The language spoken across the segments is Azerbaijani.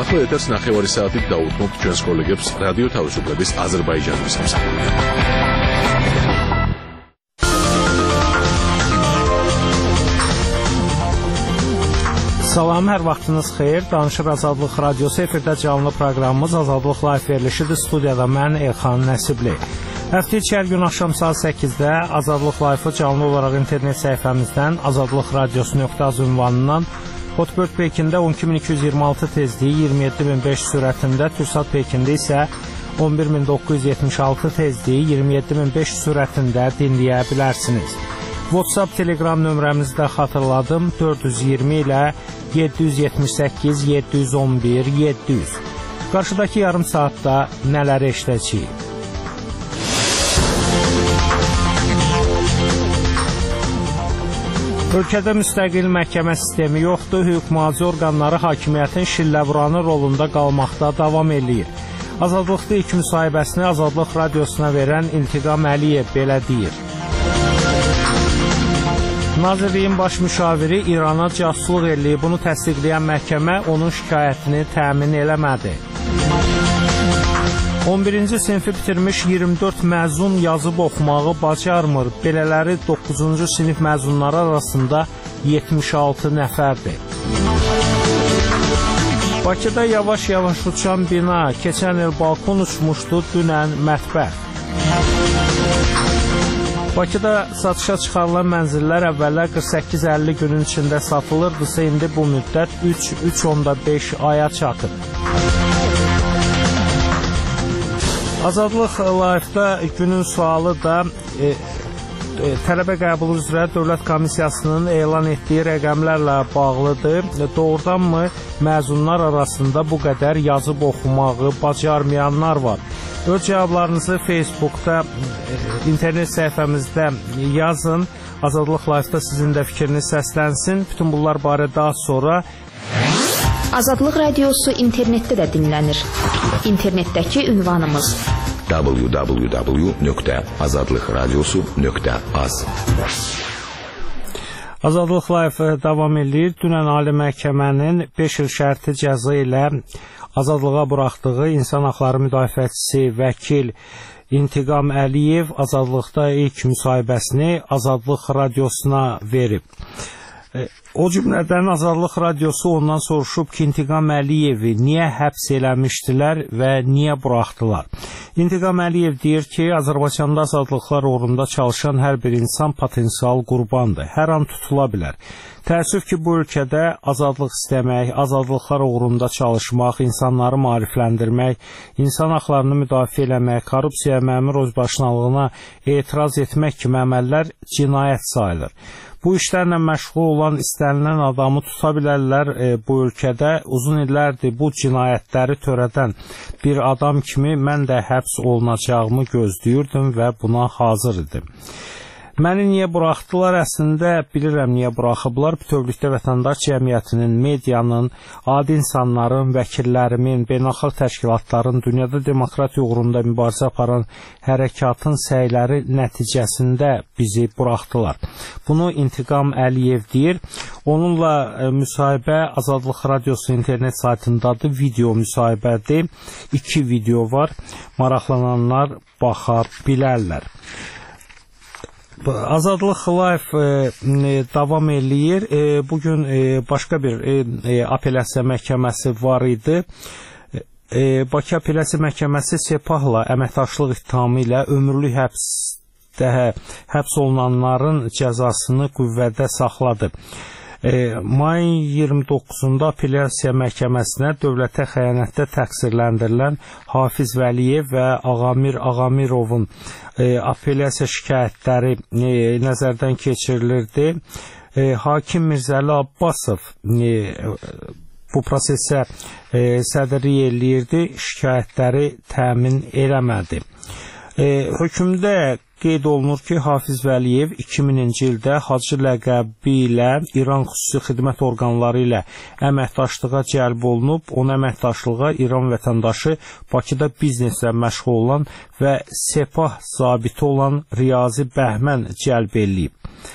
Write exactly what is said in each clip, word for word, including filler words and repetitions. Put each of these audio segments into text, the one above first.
ახლა ეთერს ნახევარი საათით დაუთმობთ ჩვენს კოლეგებს რადიო თავისუფლების აზერბაიჯანის სამსახურიდან. Salam, hər vaxtınız xeyir. Danışır Azadlıq Radiosu, efirdə canlı proqramımız Azadlıq Live verilişidir. Studiyada mən Elxan Nəsibli. Həftə içi hər gün axşam saat səkkizdə Azadlıq Live-ı canlı olaraq internet səhifəmizdən azadlıq radiosu nöqtə az ünvanından Hotbird Pekində on iki min iki yüz iyirmi altı tezliyi, iyirmi yeddi min beş sürətində, Türksat Pekində isə on bir min doqquz yüz yetmiş altı tezliyi, iyirmi yeddi min beş sürətində dinləyə bilərsiniz. WhatsApp, Telegram nömrəmizi də xatırladım. dörd yüz iyirmi ilə yeddi yüz yetmiş səkkiz yeddi yüz on bir yeddi yüz. Qarşıdakı yarım saatda nələri eşidəcəyik? Ölkədə müstəqil məhkəmə sistemi yoxdur. Hüquq-mühafizə orqanları hakimiyyətin şilləvuranı rolunda qalmaqda davam eləyir. Azadlıqda ilk müsahibəsini Azadlıq Radiosuna verən İntiqam Əliyev belə deyir. Nazirliyin baş müşaviri İrana casusluq eləyib. Bunu təsdiqləyən məhkəmə onun şikayətini təmin eləmədi. on birinci sinifi bitirmiş iyirmi dörd məzun yazıb oxumağı bacarmır. Belələri doqquzuncu sinif məzunları arasında yetmiş altı nəfərdir. Bakıda yavaş-yavaş uçan bina, keçən il balkon uçmuşdu, dünən mətbəx. Bakıda satışa çıxarılan mənzillər əvvəllər qırx səkkiz əlli günün içində satılırdısa, indi bu müddət üç üç nöqtə beş aya çatıb. Azadlıq Live-da günün sualı da e, e, tələbə qəbulu üzrə Dövlət Komissiyasının elan etdiyi rəqəmlərlə bağlıdır. Doğrudanmı məzunlar arasında bu qədər yazıb oxumağı bacarmayanlar var? Öz cavablarınızı Facebookda, internet səhifəmizdə yazın. Azadlıq Live-da sizin də fikriniz səslənsin. Bütün bunlar barədə az sonra. Azadlıq Radiosu internetdə də dinlənir. İnternetdəki ünvanımız w w w nöqtə azadlıq radiosu nöqtə az. Azadlıq Live davam edir. Dünən Ali Məhkəmənin beş il şərti cəza ilə azadlığa buraxdığı insan haqları müdafiəçisi vəkil İntiqam Əliyev Azadlıqda ilk müsahibəsini Azadlıq Radiosuna verib. O cümlədən Azadlıq Radiosu ondan soruşub ki, İntiqam Əliyevi niyə həbs eləmişdilər və niyə buraxdılar? İntiqam Əliyev deyir ki, Azərbaycanda azadlıqlar uğrunda çalışan hər bir insan potensial qurbandır. Hər an tutula bilər. Təəssüf ki, bu ölkədə azadlıq istəmək, azadlıqlar uğrunda çalışmaq, insanları maarifləndirmək, insan haqlarını müdafiə eləmək, korrupsiya, məmur özbaşınalığına etiraz etmək kimi əməllər cinayət sayılır. Bu işlərlə məşğul olan istənilən adamı tuta bilərlər e, bu ölkədə. Uzun illərdir bu cinayətləri törədən bir adam kimi mən də həbs olunacağımı gözləyirdim və buna hazır idim. Məni niyə buraxdılar? Əslində bilirəm niyə buraxıblar. Bütövlükdə vətəndaş cəmiyyətinin, medianın, adi insanların, vəkillərimin, beynəlxalq təşkilatların, dünyada demokratiya uğrunda mübarizə aparan hərəkatın səyləri nəticəsində bizi buraxdılar. Bunu İntiqam Əliyev deyir. Onunla e, müsahibə Azadlıq Radiosu internet saytındadır. Video müsahibədir. İki video var. Maraqlananlar baxa bilərlər. Azadlıq Live e, davam eləyir. E, bugün e, başqa bir e, apellyasiya məhkəməsi var idi. E, Bakı Apellyasiya Məhkəməsi Sepahla əməkdaşlıq ittihamı ilə ömürlük həbsdə həbs olunanların cəzasını qüvvədə saxladı. E, mayın iyirmi doqquzunda Apellyasiya Məhkəməsinə dövlətə xəyanətdə təqsirləndirilən Hafiz Vəliyev və Ağamir Ağamirovun e, apellyasiya şikayətləri e, nəzərdən keçirilirdi. E, Hakim Mirzəli Abbasov e, bu prosesə e, sədrlik eləyirdi, şikayətləri təmin eləmədi. E, hökmdə qeyd olunur ki, Hafiz Vəliyev iki mininci ildə Hacı ləqəbi ilə İran xüsusi xidmət orqanları ilə əməkdaşlığa cəlb olunub. Onun əməkdaşlığa İran vətəndaşı Bakıda bizneslə məşğul olan və Sepah zabiti olan Riyazi Bəhmən cəlb eləyib.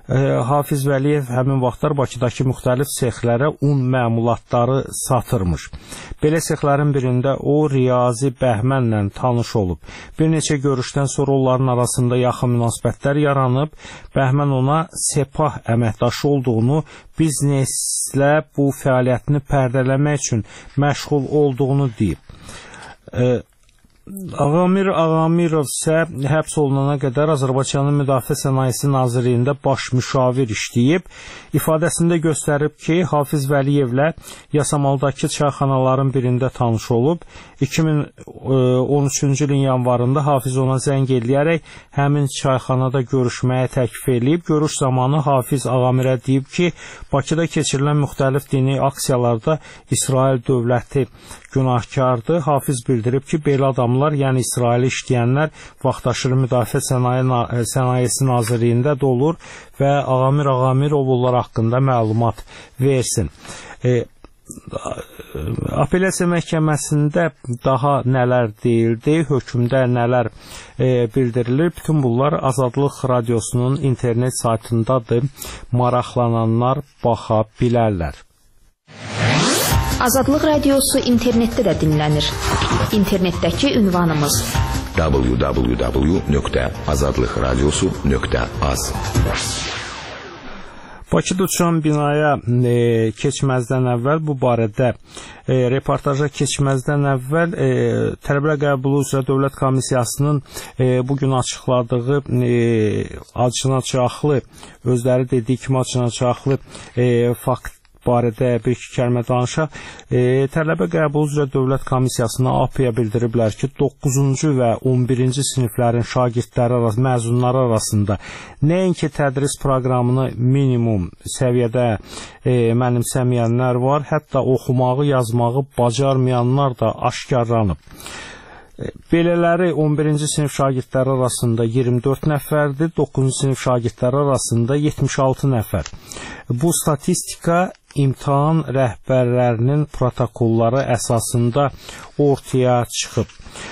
Hafiz Vəliyev həmin vaxtlar Bakıdakı müxtəlif sexlərə un məmulatları satırmış. Belə sexlərin birində o Riyazi Bəhmənlə tanış olub. Bir neçə görüşdən sonra onların arasında yaxın münasibətlər yaranıb. Bəhmən ona Sepah əməkdaşı olduğunu, bizneslə bu fəaliyyətini pərdələmək üçün məşğul olduğunu deyib. E, Ağamir Ağamirov isə həbs olunana qədər Azərbaycanın Müdafiə Sənayesi Nazirliyində baş müşavir işləyib. İfadəsində göstərib ki, Hafiz Vəliyevlə Yasamaldakı çayxanaların birində tanış olub. iki min on üçüncü ilin yanvarında Hafiz ona zəng eləyərək həmin çayxanada görüşməyə təklif edib. Görüş zamanı Hafiz Ağamirə deyib ki, Bakıda keçirilən müxtəlif dini aksiyalarda İsrail dövləti günahkardır. Hafiz bildirib ki, belə adamlar, yəni İsraili işləyənlər vaxtaşırı Müdafiə Sənayesi Nazirliyində də olur və Ağamir Ağamirov onlar haqqında məlumat versin. E, Apellyasiya məhkəməsində daha nələr deyildi, hökmdə nələr e, bildirilir, bütün bunlar Azadlıq Radiosunun internet saytındadır, maraqlananlar baxa bilərlər. Azadlıq Radiosu internetdə də dinlənir. İnternetdəki ünvanımız w w w nöqtə azadlıq radiosu nöqtə az. Bakıda uçan binaya e, keçməzdən əvvəl bu barədə e, reportaja keçməzdən əvvəl e, tələbələr qəbulu üzrə Dövlət Komissiyasının e, bugün açıqladığı e, acınacaqlı, özləri dediyi kimi acınacaqlı e, fakt barədə bir-iki kəlmə danışaq. E, tələbə qəbul üzrə Dövlət Komissiyasına A P-yə bildiriblər ki, doqquzuncu və on birinci siniflərin şagirdləri arasında, məzunları arasında nəinki tədris proqramını minimum səviyyədə e, mənimsəməyənlər var, hətta oxumağı, yazmağı bacarmayanlar da aşkarlanıb. Belələri on birinci sinif şagirdləri arasında iyirmi dörd nəfərdir, doqquzuncu sinif şagirdləri arasında yetmiş altı nəfər. Bu statistika imtahan rəhbərlərinin protokolları əsasında ortaya çıxıb.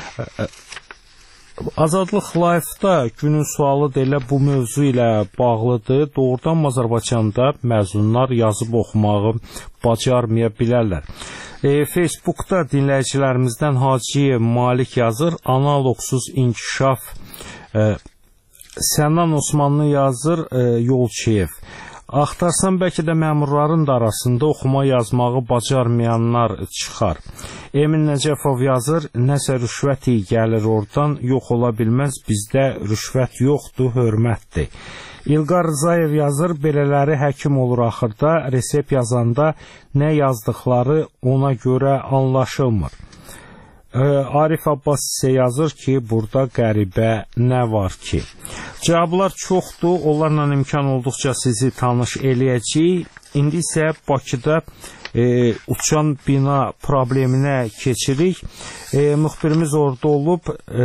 Azadlıq Live-da günün sualı da elə bu mövzu ilə bağlıdır. Doğrudan Azərbaycanda məzunlar yazıb oxumağı bacarmaya bilərlər. E, Facebookda dinləyicilərimizdən Hacı Malik yazır, analogsuz inkişaf. E, Sənan Osmanlı yazır, e, Yolçiyev. Axtarsan bəlkə də məmurların da arasında oxuma yazmağı bacarmayanlar çıxar. Emin Nəcəfov yazır, nəsə rüşvət iyi gəlir oradan, yox ola bilməz, bizdə rüşvət yoxdur, hörmətdir. İlqar Rzayev yazır, belələri həkim olur axırda, resept yazanda nə yazdıqları ona görə anlaşılmır. Arif Abbas isə yazır ki, burada qəribə nə var ki? Cavablar çoxdur, onlarla imkan olduqca sizi tanış eləyəcəyik. İndi isə Bakıda e, uçan bina probleminə keçirik. E, müxbirimiz orada olub, e,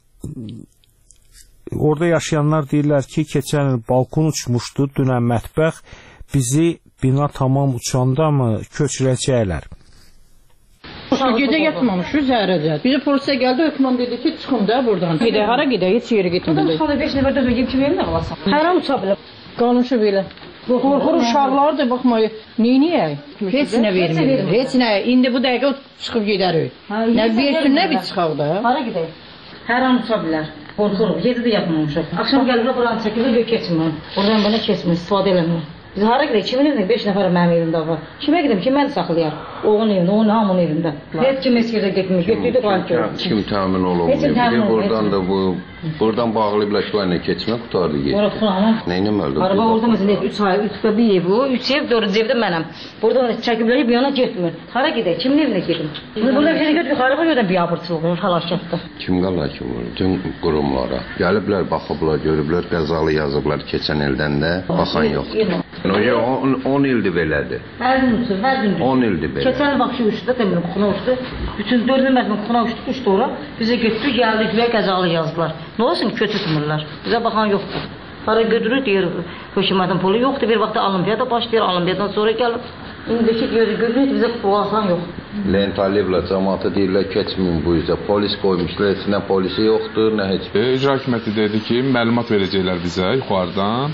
orada yaşayanlar deyirlər ki, keçən il balkon uçmuşdu, dünən mətbəx, bizi bina tamam uçanda mı köçürəcəklər? Gecə yatmamışıq zərəcət. Bizi polisə gəldi, hökmən dedi ki, çıxın da buradan. Gedək, hara gedək, heç yeri getmədik. Burada beş nəfər dözür, kim verir nə qalasan? Hər an uça bilər. Qalmışı belə. Qorxur uşaqlar da baxmayı. Neyniyək? Heç nə vermir. Heç nə. İndi bu dəqiqə çıxıb gedərik. Nə versin, nə bir çıxaq da. Hara gedək? Hər an uça bilər. Qorxuruq, gecə də yatmamışıq. Axşam gəliblər buranı çəkirlər, göy keçmir. Oradan belə keçmir, istifadə eləmir. Biz hara gedək? Kimin evində? beş nəfər mənim evimdə var. Kimə gedim? Kim məni saxlayar? Oğun evində, onun hamının evində. Heç kim heç yerdə getmir. Getdiydi qançı. Kim təmin olunmuyor. Buradan da bu, buradan bağlayıblar ki, nə keçmək qutardı gedir. Orada xunanım. Nə eləməlidir? Araba orada məsələn üç ay, üç və bir ev o, üç ev, dördüncü evdə mənəm. Buradan çəkiblər ki, bir yana getmir. Hara gedək? Kimin evinə gedim? Burada bir şey götür, yuxarı qoyuyordan biabırçılıq olur, fəlakətdə. Kim qalır ki, bütün qurumlara gəliblər, baxıblar, görüblər, qəzalı yazıblar keçən ildən də, baxan yoxdur. on ildir belədir. Hər gün uçur, hər gün. on ildir belə. Keçən il bakşı uçdu da demirin kuxuna uçdu. Bütün dördün mətmin kuxuna uçdu, uçdu ora. Bizə götürdü, gəldik və qəzalı yazdılar. Nə olsun kötütmürlər. Bizə baxan yoxdur. Para götürür, deyir, hökumətin pulu yoxdur. Bir vaxtda olimpiyada başlayır, olimpiyadan sonra gəlib. İndiki görürük, bizə pul alsan yox. Lent Aliyevlə cəmaatı deyirlər, keçməyin bu üzə. Polis qoymuşlar, heç nə polisi yoxdur, nə heç bir. İcra hökuməti dedi ki, məlumat verəcəklər bizə yuxarıdan.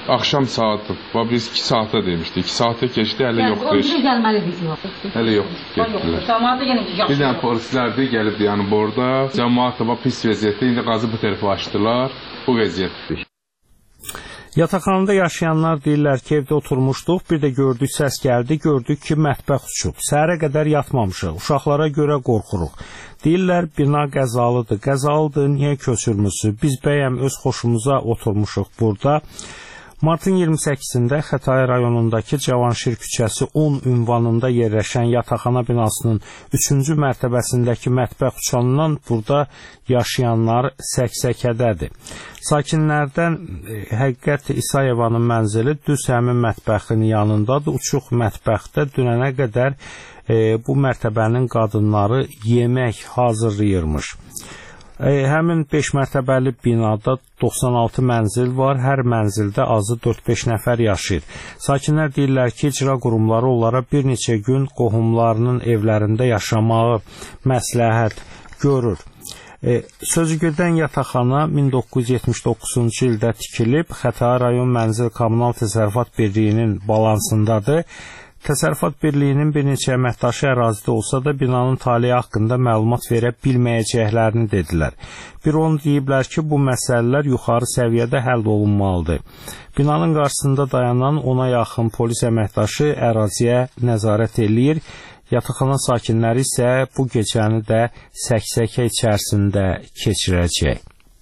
Axşam saatı, biz iki saata demişdik. iki saata keçdi, hələ yoxdur. Yəni, gəlməlidir. Hələ yoxdur, getdilər. Bir dənə polislər də gəlib, yəni, burada cəmaat da pis vəziyyətdə, indi qazı bu tərəfə açdılar, bu vəziyyətdir. Yataqxanada yaşayanlar deyirlər ki, evdə oturmuşduq, bir də gördük, səs gəldi, gördük ki, mətbəx uçub. Səhərə qədər yatmamışıq, uşaqlara görə qorxuruq. Deyirlər, bina qəzalıdır, qəzalıdır, niyə köçürmüsünüz? Biz bəyəm öz xoşumuza oturmuşuq burada. Martın iyirmi səkkizində Xətai rayonundakı Cavanşir küçəsi on ünvanında yerləşən yataqxana binasının üçüncü mərtəbəsindəki mətbəx uçandan burada yaşayanlar səksəkədədir. Sakinlərdən Həqiqət İsayevanın mənzili düz həmin mətbəxin yanındadır. Uçuq mətbəxdə dünənə qədər e, bu mərtəbənin qadınları yemək hazırlayırmış. E, həmin beş mərtəbəli binada doxsan altı mənzil var, hər mənzildə azı dörd beş nəfər yaşayır. Sakinlər deyirlər ki, icra qurumları onlara bir neçə gün qohumlarının evlərində yaşamağı məsləhət görür. E, Sözügedən yataqxana min doqquz yüz yetmiş doqquzuncu ildə tikilib, Xətai rayon Mənzil Kommunal Təsərrüfat Birliyinin balansındadır. Təsərrüfat Birliyinin bir neçə əməkdaşı ərazidə olsa da binanın taleyi haqqında məlumat verə bilməyəcəklərini dedilər. Bir onu deyiblər ki, bu məsələlər yuxarı səviyyədə həll olunmalıdır. Binanın qarşısında dayanan ona yaxın polis əməkdaşı əraziyə nəzarət eləyir. Yataqxana sakinləri isə bu gecəni də səksəkə içərisində keçirəcək.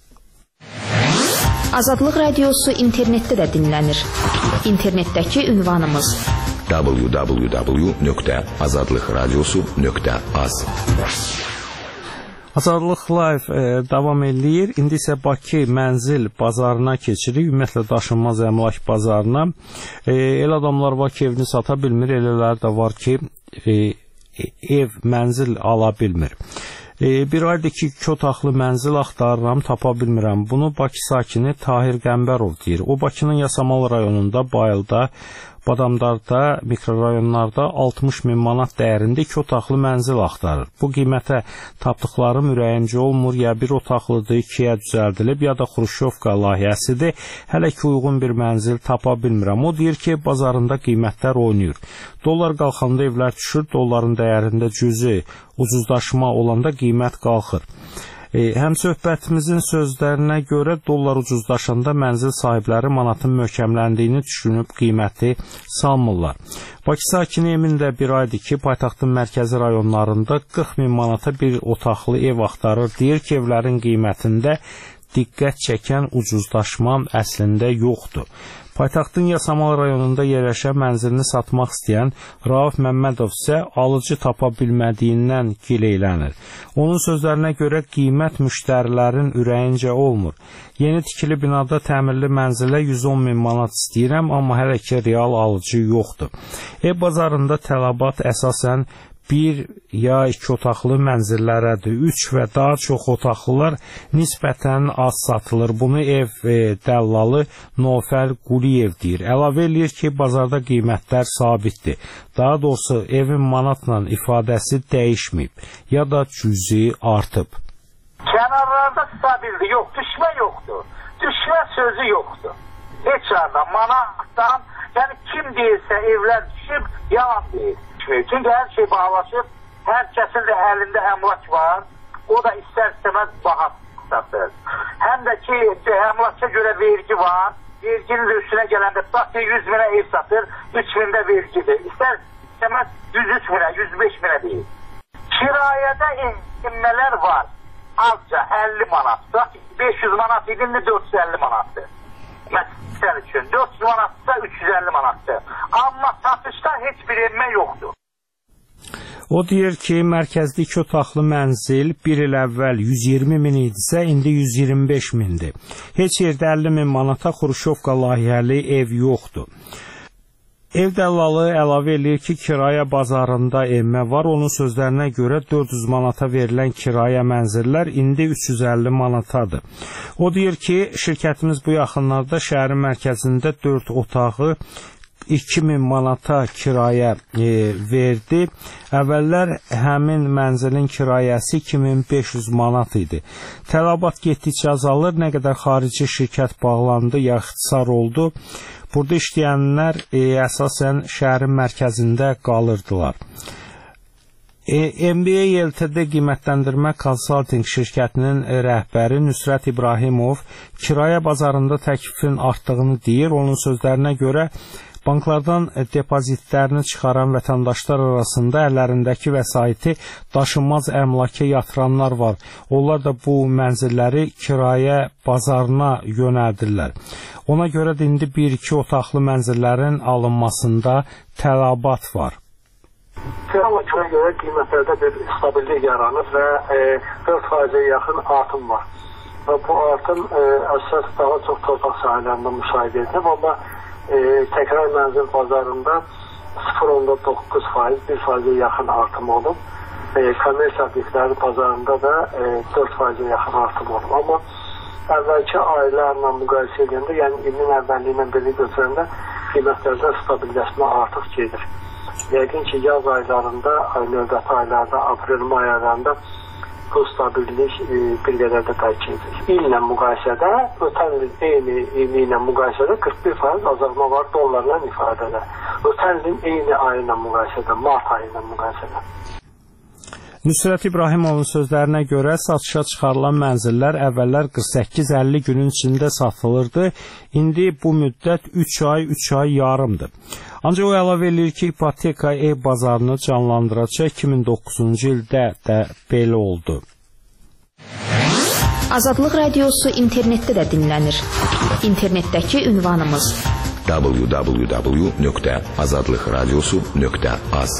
Azadlıq Radiosu internetdə də dinlənir. İnternetdəki ünvanımız w w w nöqtə azadlıq radiosu nöqtə az. Azadlıq Live e, davam eləyir. İndi isə Bakı mənzil bazarına keçirik. Ümumiyyətlə daşınmaz əmlak bazarına. E, el adamlar var ki, evini sata bilmir. Elələr də var ki, e, ev, mənzil ala bilmir. E, bir aydır ki, iki otaqlı mənzil axtarıram, tapa bilmirəm. Bunu Bakı sakini Tahir Qəmbərov deyir. O, Bakının Yasamal rayonunda, Bayılda, Badamdarda, mikrorayonlarda altmış min manat dəyərində iki otaqlı mənzil axtarır. Bu qiymətə tapdıqlarım ürəyimcə olmur, ya bir otaqlıdır, ikiyə düzəldilib, ya da Xruşovka layihəsidir. Hələ ki, uyğun bir mənzil tapa bilmirəm. O deyir ki, bazarında qiymətlər oynayır. Dollar qalxanda evlər düşür, dolların dəyərində cüzi ucuzlaşma olanda qiymət qalxır. E, həm söhbətimizin sözlərinə görə dollar ucuzlaşanda mənzil sahibləri manatın möhkəmləndiyini düşünüb qiyməti salmırlar. Bakı sakini Emin də bir aydır ki, paytaxtın mərkəzi rayonlarında qırx min manata bir otaqlı ev axtarır. Deyir ki, evlərin qiymətində diqqət çəkən ucuzlaşma əslində yoxdur. Paytaxtın Yasamal rayonunda yerləşən mənzilini satmaq istəyən Rauf Məmmədov isə alıcı tapa bilmədiyindən gileylənir. Onun sözlərinə görə qiymət müştərilərin ürəyincə olmur. Yeni tikili binada təmirli mənzilə yüz on min manat istəyirəm, amma hələ ki real alıcı yoxdur. Ev bazarında tələbat əsasən bir ya iki otaqlı mənzillərədir. Üç və daha çox otaqlılar nisbətən az satılır. Bunu ev e, dəllalı Nofər Quliyev deyir. Əlavə eləyir ki, bazarda qiymətlər sabitdir. Daha doğrusu evin manatla ifadəsi dəyişməyib ya da cüzi artıb. Kənarlarda stabildir, yox, düşmə yoxdur. Düşmə sözü yoxdur. Heç arada manatdan, yəni kim deyirsə evlər düşüb, yalan deyir. Çünki hər şey bağlaşıb, hər kəsin də əlində əmlak var, o da istər-istəməz baha satır. Həm də ki, əmlakça görə vergi var, verginin üstünə gələndə satır, yüz minə ev satır, üç mində vergidir. İstər-istəməz yüz üç minə, yüz beş minə deyil. Kirayədə inmələr var, azca əlli manat, beş yüz manat idin dörd yüz əlli manatdır. Məsəl üçün, dörd yüz manatsa üç yüz əlli manatdır. Amma satışda heç bir enmə yoxdur. O deyir ki, mərkəzdə iki otaqlı mənzil bir il əvvəl yüz iyirmi min idisə, indi yüz iyirmi beş mindir. Heç yerdə əlli min manata Xruşovka layihəli ev yoxdur. Ev dəllalı əlavə eləyir ki, kirayə bazarında enmə var. Onun sözlərinə görə dörd yüz manata verilən kirayə mənzillər indi üç yüz əlli manatadır. O deyir ki, şirkətimiz bu yaxınlarda şəhərin mərkəzində dörd otağı iki min manata kirayə e, verdi. Əvvəllər həmin mənzilin kirayəsi iki min beş yüz manat idi. Tələbat getdikcə azalır, nə qədər xarici şirkət bağlandı ya ixtisar oldu. Burada işləyənlər e, əsasən şəhərin mərkəzində qalırdılar. M B A L T D qiymətləndirmə konsaltinq şirkətinin rəhbəri Nüsrət İbrahimov kirayə bazarında təklifin artdığını deyir. Onun sözlərinə görə banklardan depozitlərini çıxaran vətəndaşlar arasında əllərindəki vəsaiti daşınmaz əmlaka yatıranlar var. Onlar da bu mənzilləri kirayə bazarına yönəldirlər. Ona görə də indi bir-iki otaqlı mənzillərin alınmasında tələbat var. Kirayə görə qiymətlərdə bir stabillik yaranır və e, dörd faizə yaxın artım var. Və bu artım e, əsas daha çox torpaq sahələrində müşahidə edilir, amma e, təkrar mənzil bazarında sıfır nöqtə doqquz faiz, bir faizə yaxın artım olub. E, kommersiya obyektləri bazarında da e, dörd faizə yaxın artım olub. Amma əvvəlki aylarla müqayisə edəndə, yəni ilin əvvəlliyi ilə belə götürəndə qiymətlərdə stabilləşmə artıq gedir. Yəqin ki, yaz aylarında, növbəti aylarda, aprel-may aylarında bu stabillik e, bir qədər də bəlkə edir. İllə müqayisədə, ötən il eyni ili ilə müqayisədə qırx bir faiz azalma var dollarla ifadədə. Ötən ilin eyni ayı ilə müqayisədə, mart ayı ilə müqayisədə. Nüsrət İbrahimovun sözlərinə görə satışa çıxarılan mənzillər əvvəllər qırx səkkiz əlli günün içində satılırdı. İndi bu müddət üç ay, üç ay yarımdır. Ancaq o əlavə edir ki, ipoteka ev bazarını canlandıracaq. iki min doqquzuncu ildə də belə oldu. Azadlıq Radiosu internetdə də dinlənir. İnternetdəki ünvanımız w w w nöqtə azadlıq radiosu nöqtə az.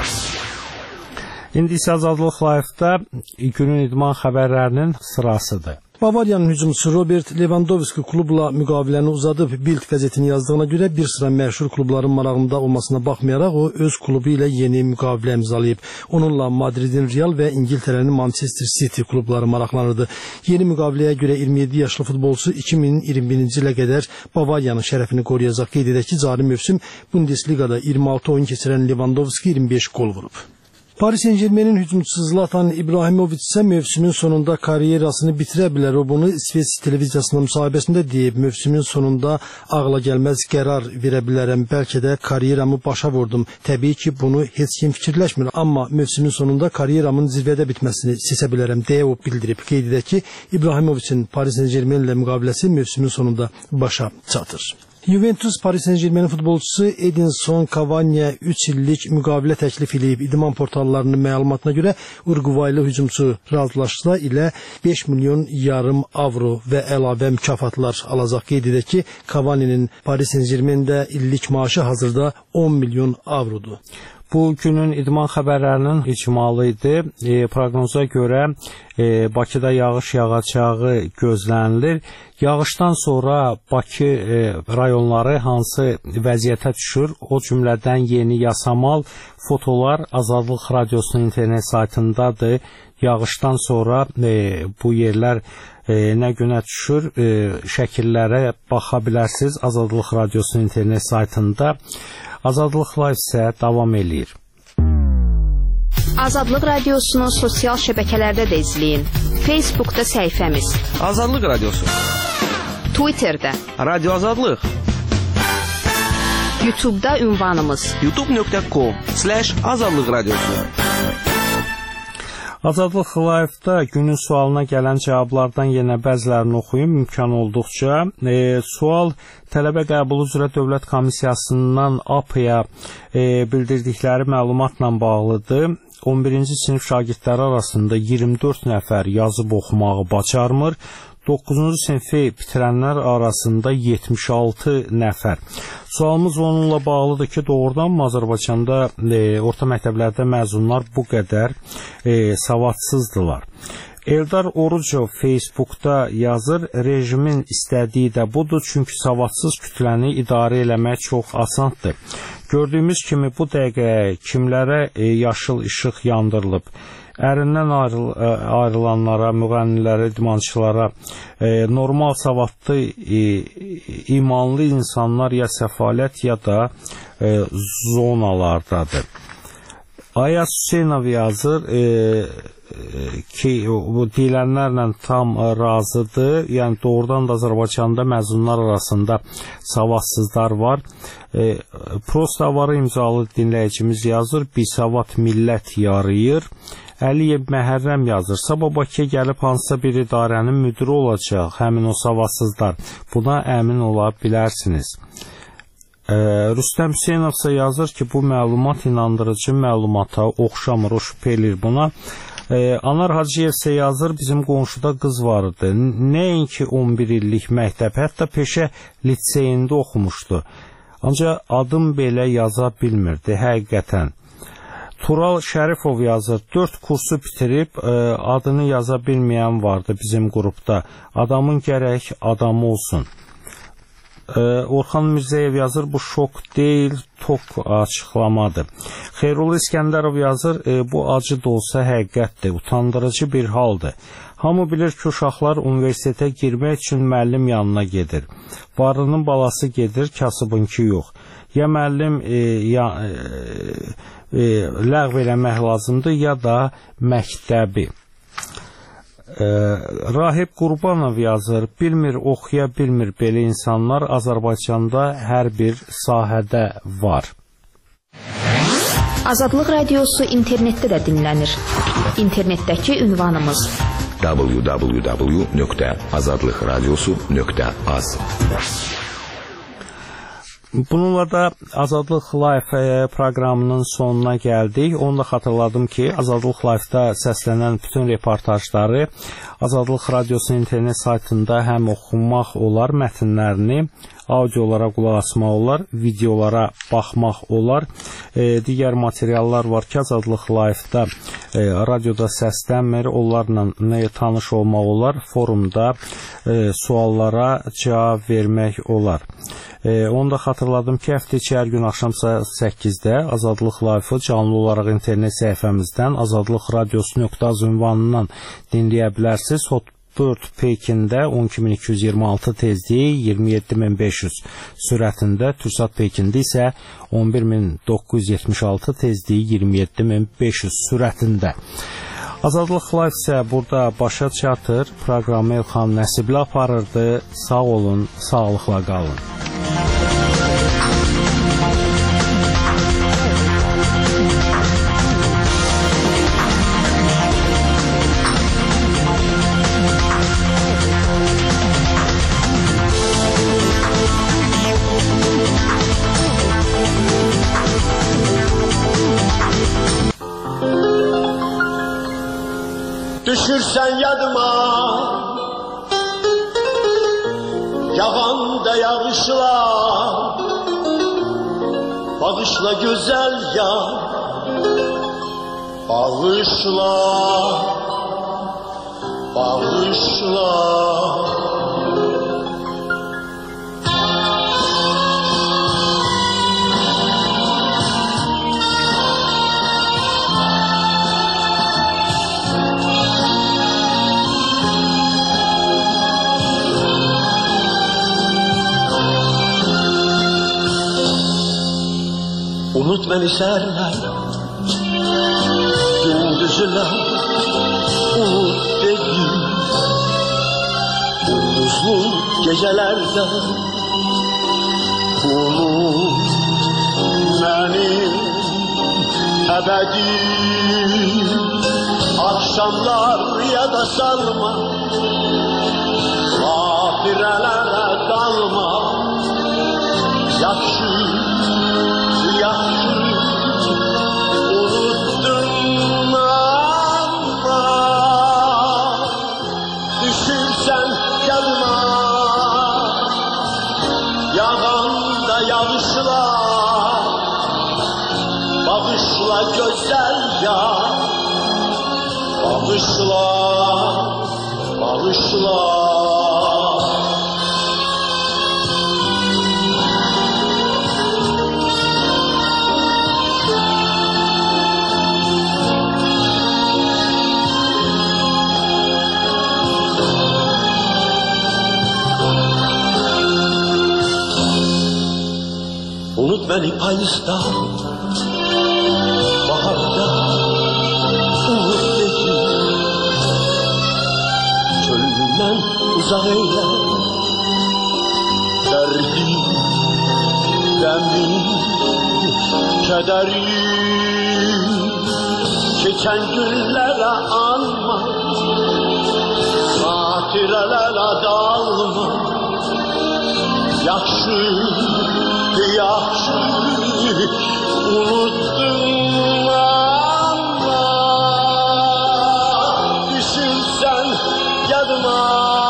İndi isə Azadlıq Live-da günün idman xəbərlərinin sırasıdır. Bavariyanın hücumçusu Robert Lewandowski klubla müqaviləni uzadıb. Bild qəzetinin yazdığına görə bir sıra məşhur klubların marağında olmasına baxmayaraq o öz klubu ilə yeni müqavilə imzalayıb. Onunla Madridin Real və İngiltərənin Manchester City klubları maraqlanırdı. Yeni müqaviləyə görə iyirmi yeddi yaşlı futbolçu iki min iyirmi birinci ilə qədər Bavariyanın şərəfini qoruyacaq. Qeyd edək ki, cari mövsüm Bundesligada iyirmi altı oyun keçirən Lewandowski iyirmi beş gol vurub. Paris Saint-Germain'in hücumçusu Zlatan İbrahimovic isə mövsümün sonunda karyerasını bitirə bilər. O bunu İsveç televiziyasının müsahibəsində deyib. Mövsümün sonunda ağla gəlməz qərar verə bilərəm. Bəlkə də karyeramı başa vurdum. Təbii ki, bunu heç kim fikirləşmir. Amma mövsümün sonunda karyeramın zirvədə bitməsini seçə bilərəm deyə o bildirib. Qeyd edək ki, İbrahimovicin Paris Saint-Germain ilə müqaviləsi mövsümün sonunda başa çatır. Juventus Paris Saint-Germain futbolçusu Edinson Cavani'yə üç illik müqavilə təklif edib. İdman portallarının məlumatına görə Uruguaylı hücumçu razılaşsa ilə beş milyon yarım avro və əlavə mükafatlar alacaq. Qeyd edək ki, Cavani'nin Paris Saint-Germain'də illik maaşı hazırda on milyon avrodur. Bu günün idman xəbərlərinin icmalı idi. E, proqnoza görə e, Bakıda yağış yağacağı gözlənilir. Yağışdan sonra Bakı e, rayonları hansı vəziyyətə düşür? O cümlədən Yeni Yasamal fotolar Azadlıq Radiosunun internet saytındadır. Yağışdan sonra e, bu yerlər e, nə günə düşür? E, şəkillərə baxa bilərsiniz Azadlıq Radiosunun internet saytında. Azadlıq Live isə davam eləyir. Azadlıq Radiosunu sosial şəbəkələrdə də izləyin. Facebookda səhifəmiz Azadlıq Radiosu, Twitterdə Radio Azadlıq, YouTube'da ünvanımız youtube nöqtə com slash azadlıq radiosu. Azadlıq Live-da günün sualına gələn cavablardan yenə bəzilərini oxuyum, imkan olduqca. E, sual tələbə qəbulu üzrə Dövlət Komissiyasından A P A e, bildirdikləri məlumatla bağlıdır. on birinci sinif şagirdləri arasında iyirmi dörd nəfər yazıb oxumağı bacarmır. doqquzuncu sinifi bitirənlər arasında yetmiş altı nəfər. Sualımız onunla bağlıdır ki, doğrudanmı Azərbaycanda e, orta məktəblərdə məzunlar bu qədər e, savadsızdılar? Eldar Orucov Facebookda yazır, rejimin istədiyi də budur, çünki savadsız kütləni idarə eləmək çox asandır. Gördüyümüz kimi bu dəqiqə kimlərə e, yaşıl işıq yandırılıb, ərindən ayrıl ayrılanlara, müğənnilərə, idmançılara, e, normal savadlı, e, imanlı insanlar ya səfalət ya da e, zonalardadır. Ayaz Hüseynov yazır e, ki, bu deyilənlərlə tam razıdır. Yəni doğrudan da Azərbaycanda məzunlar arasında savadsızlar var. E, Prosta avarı imzalı dinləyicimiz yazır, bisavad millət yarıyır. Əliyev Məhərrəm yazır, sabah Bakıya gəlib hansısa bir idarənin müdürü olacaq, həmin o savadsızlar. Buna əmin ola bilərsiniz. E, Rüstəm Hüseynov isə yazır ki, bu məlumat inandırıcı məlumata oxşamır, o şübhə edir buna. E, Anar Hacıyev isə yazır, bizim qonşuda qız vardı. Nəinki on bir illik məktəb, hətta peşə liseyində oxumuşdu. Ancaq adım belə yaza bilmirdi, həqiqətən. Tural Şərifov yazır, dörd kursu bitirib e, adını yaza bilməyən vardı bizim qrupda. Adamın gərək adamı olsun. E, Orxan Mirzəyev yazır, bu şok deyil, tok açıqlamadır. Xeyrullah İskəndərov yazır, e, bu acı da olsa həqiqətdir, utandırıcı bir haldır. Hamı bilir ki, uşaqlar universitetə girmək üçün müəllim yanına gedir. Varının balası gedir, kasıbınki yox. Ya müəllim e, ya, e, e, ləğv eləmək lazımdır, ya da məktəbi. E, Rahib Qurbanov yazır, bilmir, oxuya bilmir belə insanlar Azərbaycanda hər bir sahədə var. Azadlıq Radiosu internetdə də dinlənir. İnternetdəki ünvanımız w w w nöqtə azadlıq radiosu nöqtə az. Bununla da Azadlıq Live proqramının sonuna gəldik. Onu da xatırladım ki, Azadlıq Live-da səslənən bütün reportajları Azadlıq Radiosunun internet saytında həm oxumaq olar, mətnlərini, audiolara qulaq asmaq olar, videolara baxmaq olar. E, digər materiallar var ki, Azadlıq Live-da e, radioda səslənmir, onlarla e, tanış olmaq olar, forumda e, suallara cavab vermək olar. E, onu da xatırladım ki, həftə içi hər gün axşam saat səkkizdə Azadlıq Live-ı canlı olaraq internet səhifəmizdən azadlıq radiosu nöqtə az ünvanından dinləyə bilərsiniz. Hotbird Pekində on iki min iki yüz iyirmi altı tezliyi, iyirmi yeddi min beş yüz sürətində, Türksat Pekində isə on bir min doqquz yüz yetmiş altı tezliyi, iyirmi yeddi min beş yüz sürətində. Azadlıq Live isə burada başa çatır. Proqramı Elxan Nəsibli aparırdı. Sağ olun, sağlıqla qalın. Düşürsen yadıma, yağanda yağışlar, bağışla güzel yar, bağışla, bağışla. Unut beni serler, gündüzler, unut beni. Gündüzlü gecelerde, unut beni ebedi. Akşamlar ya da sarma, gafirelere dalma. Yakşı unuttun ama düşürsen yanıma, yağanda yağışlar, bağışla güzel yar, bağışla, bağışla. beni payızda, baharda unut dedi. Çölünden uzak eyle derdi, demi, kederi. Geçen günlere anma, hatirelere dalma. Yaxşı, yaxşı unuttun ama düşünsen yadıma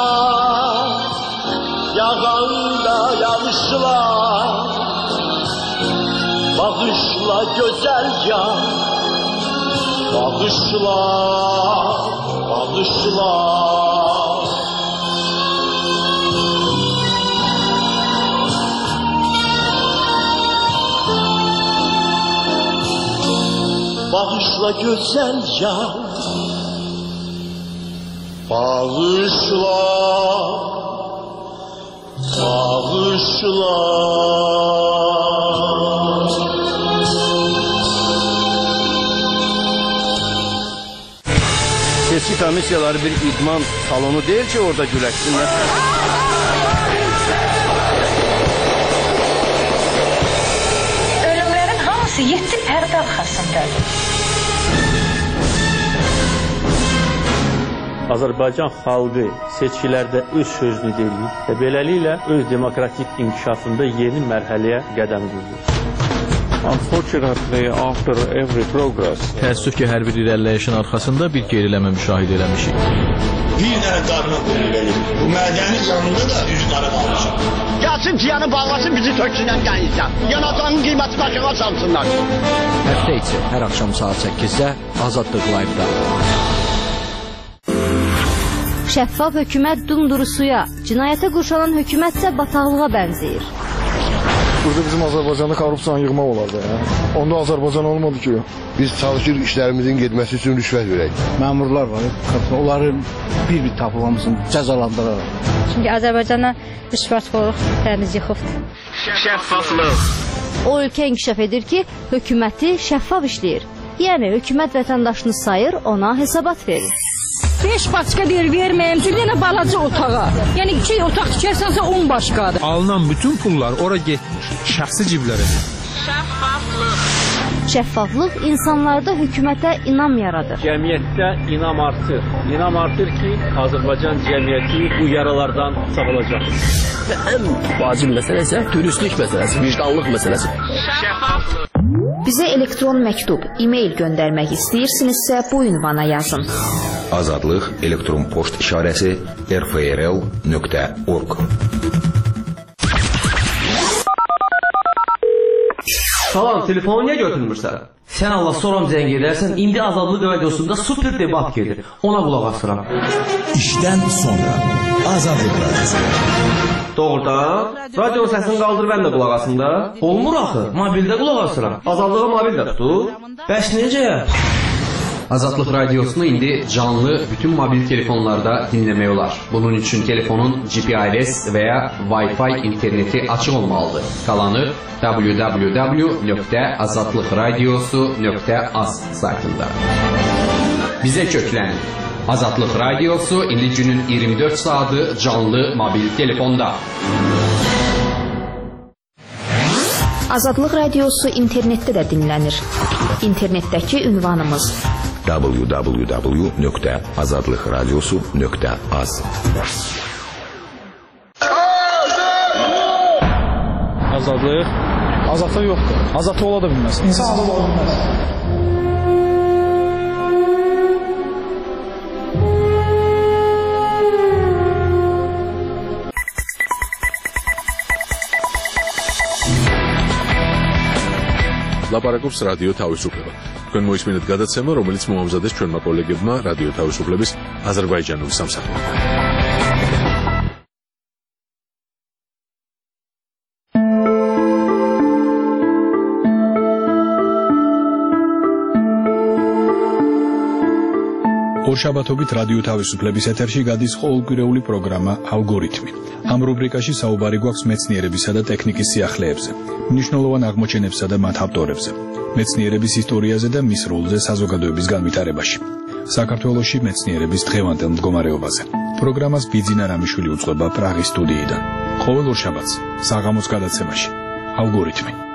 yağanda yağışlar. Bağışla güzel can, bağışla, bağışla. Bağışla güzel can, bağışla, bağışla. Seçki komissiyaları bir idman salonu değil ki orada güləşsinlər. Ölümlərin hamısı yedi pərdə arxasındadır. Azərbaycan xalqı seçkilərdə öz sözünü deyir və beləliklə öz demokratik inkişafında yeni mərhələyə qədəm qoyur. Unfortunately, after every progress, təəssüf ki, hər bir irəliləyişin arxasında bir geriləmə müşahidə eləmişik. Bir dənə qarnı verir. Bu mədəni yanında da üç qarı qalmışam. Gəlsin tiyanı bağlasın, bizi töksünən gəlirsən. Yanacağının qiyməti başına salsınlar. Həftə içi hər axşam saat səkkizdə Azadlıq Live-da. Şəffaf hökumət dumduru suya, cinayətə qurşanan hökumətsə bataqlığa bənzəyir. Burada bizim Azərbaycanda korrupsiyanı yığmaq olardı. Ya. Onda Azərbaycan olmadı ki. Biz çalışır işlərimizin getməsi üçün rüşvət verək. Məmurlar var, onları bir-bir tapılmasın, cəzalandıraraq. Çünki Azərbaycana rüşvətxorluq dəniz yıxıbdır. Şəffaflıq. O ölkə inkişaf edir ki, hökuməti şəffaf işləyir. Yəni, hökumət vətəndaşını sayır, ona hesabat verir. Beş başqa deyir, verməyəm, çünki yenə balaca otağa. Yəni, iki otaq tikərsənsə on başqadır. Alınan bütün pullar ora getmiş, şəxsi ciblərə. Şəffaflıq. Şəffaflıq insanlarda hökumətə inam yaradır. Cəmiyyətdə inam artır. İnam artır ki, Azərbaycan cəmiyyəti bu yaralardan sağılacaq. Və ən vacib məsələ isə dürüstlük məsələsi, vicdanlıq məsələsi. Şəffaflıq. Bizə elektron məktub, e-mail göndərmək istəyirsinizsə bu ünvana yazın. Azadlıq elektron poçt işarəsi r f r l nöqtə org. Salam, telefonu niyə götürmürsən? Sən Allah soram zəng edərsən, indi Azadlıq radiosunda super debat gedir. Ona qulaq asıram. İşdən sonra Azadlıq radiosu. Doğrudan, radio səsini qaldır, mən də qulaq asım da. Olmur axı, mobildə qulaq asıram. Azadlığa mobildə tutur. Bəs necə? Azadlıq radiosunu indi canlı bütün mobil telefonlarda dinləmək olar. Bunun üçün telefonun G P R S və ya Wi-Fi interneti açıq olmalıdır. Qalanı w w w nöqtə azadlıq radiosu nöqtə az saytında. Bizə köklənin. Azadlıq radiosu indi günün iyirmi dörd saatı canlı mobil telefonda. Azadlıq radiosu internetdə də dinlənir. İnternetdəki ünvanımız w w w nöqtə azadlıq radiosu nöqtə az. Azadlıq? Azadlıq yoxdur. Azadlıq ola da bilməz. İnsan azad ola bilməz. ლაპარაკობს რადიო თავისუფლება. თქვენ მოისმინეთ გადაცემა, რომელიც მოამზადეს ჩვენმა კოლეგებმა რადიო თავისუფლების აზერბაიჯანული სამსახურიდან. ორშაბათობით რადიო თავისუფლების ეთერში გადის ყოველკვირეული პროგრამა ალგორითმი. ამ რუბრიკაში საუბარი გვაქვს მეცნიერებისა და ტექნიკის სიახლეებზე, მნიშვნელოვან აღმოჩენებსა და მათ ავტორებზე, მეცნიერების ისტორიაზე და მის როლზე საზოგადოების განვითარებაში. საქართველოში მეცნიერების დღევანდელ მდგომარეობაზე. პროგრამას ბიძინა რამიშვილი უწყება პრაღის სტუდიიდან. ყოველ ორშაბათს საღამოს გადაცემაში ალგორითმი.